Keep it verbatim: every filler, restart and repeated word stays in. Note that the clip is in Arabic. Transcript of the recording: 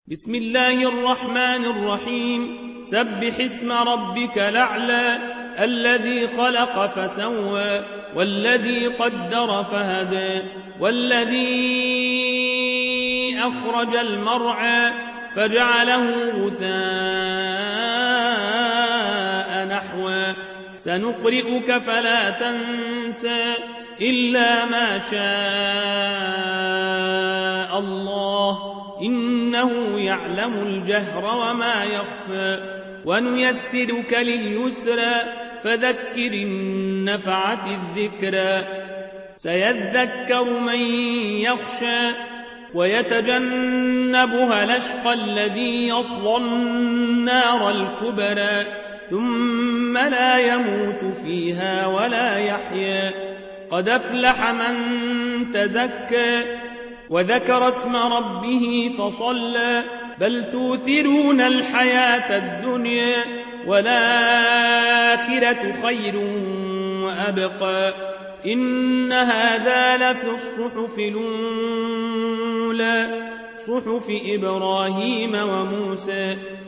بسم الله الرحمن الرحيم سبح اسم ربك الأعلى الذي خلق فسوى والذي قدر فهدى والذي أخرج المرعى فجعله غثاء نحوا سنقرئك فلا تنسى إلا ما شاء الله إنه يعلم الجهر وما يخفى ونيسرك لليسرى فذكر النفعة الذكرى سيذكر من يخشى ويتجنبها الأشقى الذي يصلى النار الكبرى ثم لا يموت فيها ولا يحيا قد أفلح من تزكى وذكر اسم ربه فصلى بل توثرون الحياة الدنيا والآخرة خير وأبقى إن هذا لفي الصحف الأولى صحف إبراهيم وموسى